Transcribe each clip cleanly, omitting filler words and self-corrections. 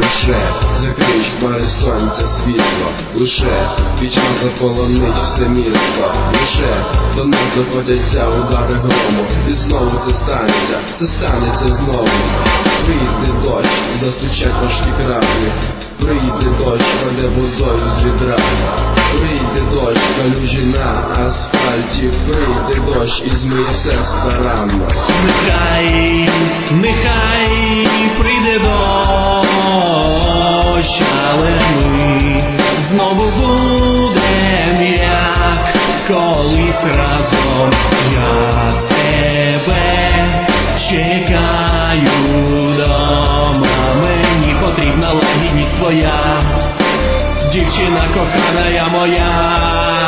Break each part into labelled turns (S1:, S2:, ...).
S1: лише закриють хмари сонця світло, лише пітьма заполонить все місто, лише до нас доходяться удари грому, і знову це станеться знову. Прийде дощ, застучать важкі краплі, прийде дощ, паде водою з відра, прийде дощ, калюжі на асфальті, прийде дощ і змиє все старанно.
S2: Нехай прийде дощ, але ми знову будем як колись разом. Я тебе чекаю дома, мені потрібна лагідність твоя, дівчина кохана моя.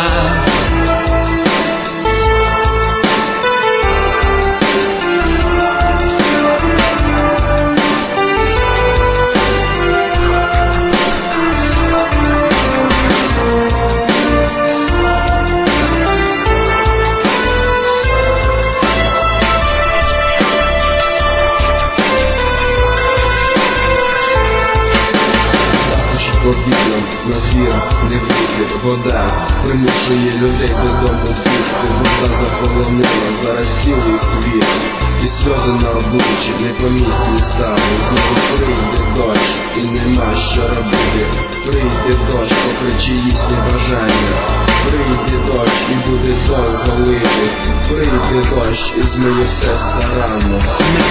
S1: Побігом на двір не вийде вода, примушує людей додому бігти. Вода заполонила зараз цілий світ, і сльози на обличчі непомітні стали. Знову прийде дощ, і нема що робити. Прийде дощ, попри чиїсь небажання. Прийде дощ, і буде довго лити. Прийде дощ, і змиє все старанно.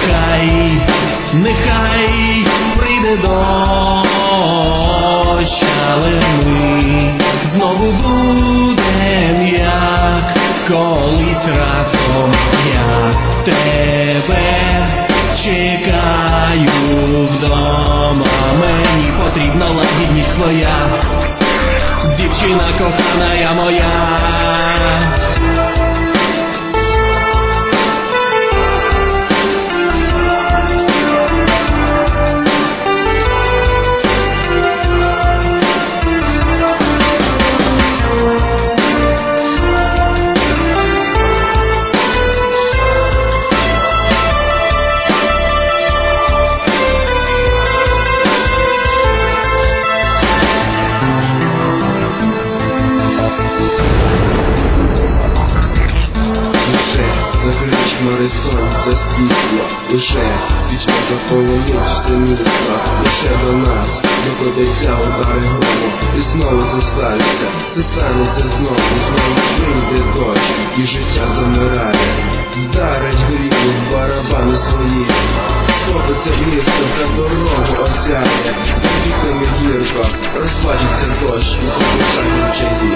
S2: Нехай прийде дощ, але ми знову будем як колись разом. Я тебе чекаю вдома, мені потрібна лагідність твоя, дівчина кохана моя.
S1: Хмари сонця світло, лише пітьма заполонить все місто, лише до нас доходяться удари грому, і знову це станеться знову прийде дощ, і життя замирає, вдарить грім барабани свої, топиться місто та дорогу осяє, за вікнами гірко розплачеться дощ, і побіжать чаї.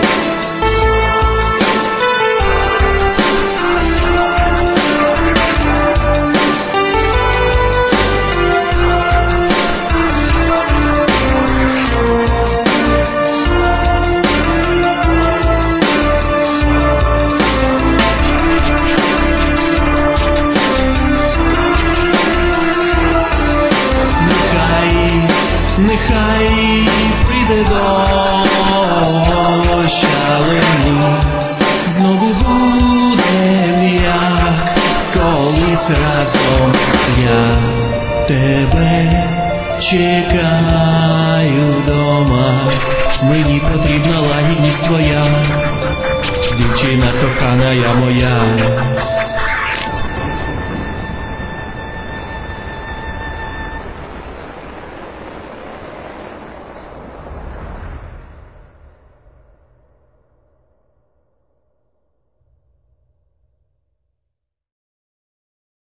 S2: Нехай прийде дощ, але ми знову будем як колись разом. Я тебе чекаю вдома, мені потрібна лагідність твоя, дівчина кохана моя.